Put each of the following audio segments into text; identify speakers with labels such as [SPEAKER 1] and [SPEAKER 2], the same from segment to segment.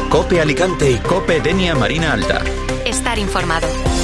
[SPEAKER 1] COPE Alicante y COPE Denia Marina Alta.
[SPEAKER 2] Estar informado.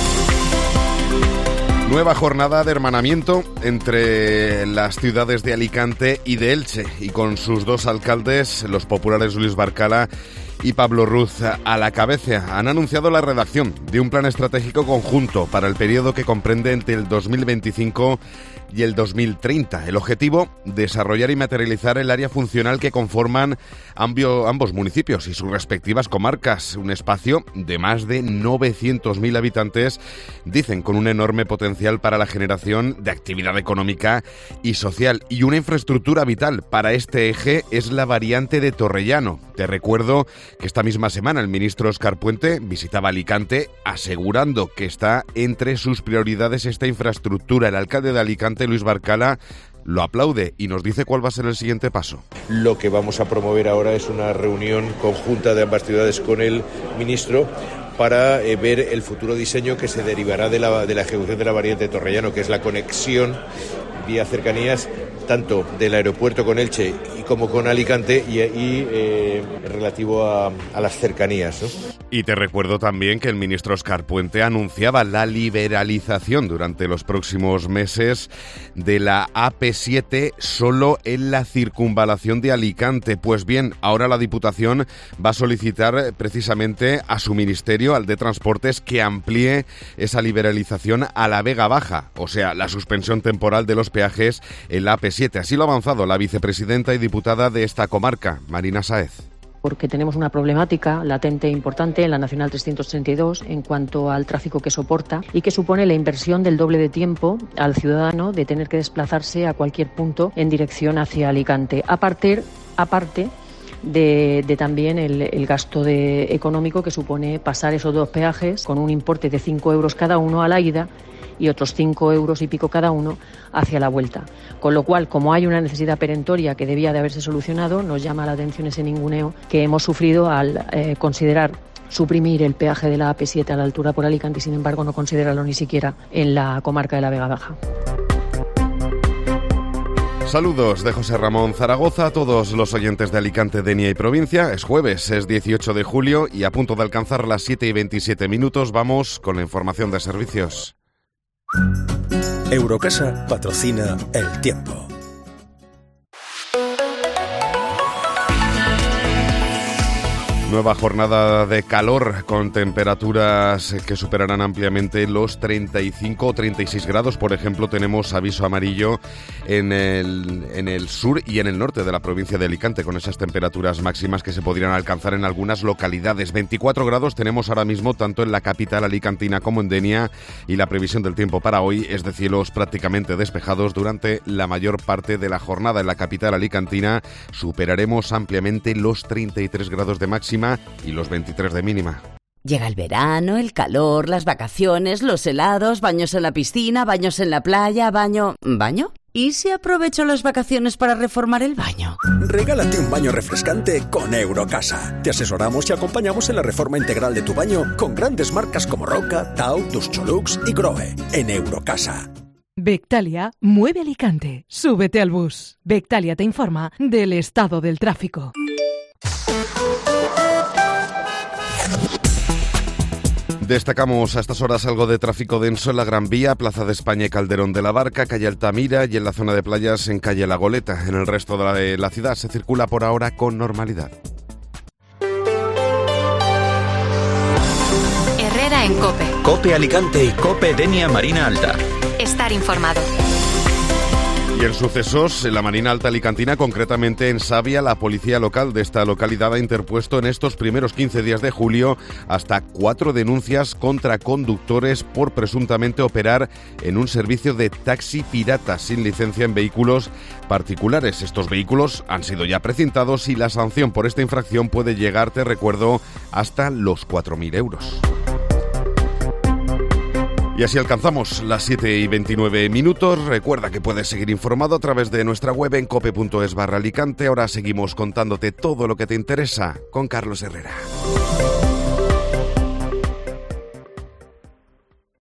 [SPEAKER 3] Nueva jornada de hermanamiento entre las ciudades de Alicante y de Elche, y con sus dos alcaldes, los populares Luis Barcala y Pablo Ruz a la cabeza. Han anunciado la redacción de un plan estratégico conjunto para el periodo que comprende entre el 2025 y el 2030. El objetivo, desarrollar y materializar el área funcional que conforman ambos municipios y sus respectivas comarcas. Un espacio de más de 900.000 habitantes, dicen, con un enorme potencial para la generación de actividad económica y social. Y una infraestructura vital para este eje es la variante de Torrellano. Te recuerdo que esta misma semana el ministro Óscar Puente visitaba Alicante, asegurando que está entre sus prioridades esta infraestructura. El alcalde de Alicante, Luis Barcala, lo aplaude y nos dice cuál va a ser el siguiente paso.
[SPEAKER 4] Lo que vamos a promover ahora es una reunión conjunta de ambas ciudades con el ministro para ver el futuro diseño que se derivará de la ejecución de la variante de Torrellano, que es la conexión vía cercanías tanto del aeropuerto con Elche y como con Alicante y relativo a las cercanías, ¿no?
[SPEAKER 3] Y te recuerdo también que el ministro Óscar Puente anunciaba la liberalización durante los próximos meses de la AP7 solo en la circunvalación de Alicante. Pues bien, ahora la Diputación va a solicitar precisamente a su ministerio, al de Transportes, que amplíe esa liberalización a la Vega Baja, o sea, la suspensión temporal de los peajes en la AP7. Así lo ha avanzado la vicepresidenta y diputada de esta comarca, Marina Sáez.
[SPEAKER 5] Porque tenemos una problemática latente importante en la Nacional 332 en cuanto al tráfico que soporta y que supone la inversión del doble de tiempo al ciudadano de tener que desplazarse a cualquier punto en dirección hacia Alicante. Aparte de también el gasto económico que supone pasar esos dos peajes con un importe de 5 euros cada uno a la ida y otros 5 euros y pico cada uno hacia la vuelta. Con lo cual, como hay una necesidad perentoria que debía de haberse solucionado, nos llama la atención ese ninguneo que hemos sufrido al considerar suprimir el peaje de la AP7 a la altura por Alicante y, sin embargo, no considerarlo ni siquiera en la comarca de la Vega Baja.
[SPEAKER 3] Saludos de José Ramón Zaragoza a todos los oyentes de Alicante, Denia y provincia. Es jueves, es 18 de julio y a punto de alcanzar las 7:27. Vamos con la información de servicios.
[SPEAKER 6] Eurocasa patrocina El Tiempo.
[SPEAKER 3] Nueva jornada de calor con temperaturas que superarán ampliamente los 35 o 36 grados. Por ejemplo, tenemos aviso amarillo en el sur y en el norte de la provincia de Alicante, con esas temperaturas máximas que se podrían alcanzar en algunas localidades. 24 grados tenemos ahora mismo tanto en la capital alicantina como en Denia, y la previsión del tiempo para hoy es de cielos prácticamente despejados durante la mayor parte de la jornada. En la capital alicantina superaremos ampliamente los 33 grados de máxima y los 23 de mínima.
[SPEAKER 7] Llega el verano, el calor, las vacaciones, los helados, baños en la piscina, baños en la playa, ¿Baño? ¿Y si aprovecho las vacaciones para reformar el baño?
[SPEAKER 6] Regálate un baño refrescante con Eurocasa. Te asesoramos y acompañamos en la reforma integral de tu baño con grandes marcas como Roca, Tau, Duscholux y Grohe. En Eurocasa.
[SPEAKER 8] Bectalia mueve Alicante. Súbete al bus. Bectalia te informa del estado del tráfico.
[SPEAKER 3] Destacamos a estas horas algo de tráfico denso en la Gran Vía, Plaza de España y Calderón de la Barca, calle Altamira, y en la zona de playas en calle La Goleta. En el resto de la ciudad se circula por ahora con normalidad.
[SPEAKER 2] Herrera en COPE.
[SPEAKER 1] COPE Alicante y COPE Denia Marina Alta.
[SPEAKER 2] Estar informado.
[SPEAKER 3] Y en sucesos, en la Marina Alta alicantina, concretamente en Savia, la policía local de esta localidad ha interpuesto en estos primeros 15 días de julio hasta 4 denuncias contra conductores por presuntamente operar en un servicio de taxi pirata sin licencia en vehículos particulares. Estos vehículos han sido ya precintados y la sanción por esta infracción puede llegar, te recuerdo, hasta los 4.000 euros. Y así alcanzamos las 7:29. Recuerda que puedes seguir informado a través de nuestra web en cope.es/Alicante. Ahora seguimos contándote todo lo que te interesa con Carlos Herrera.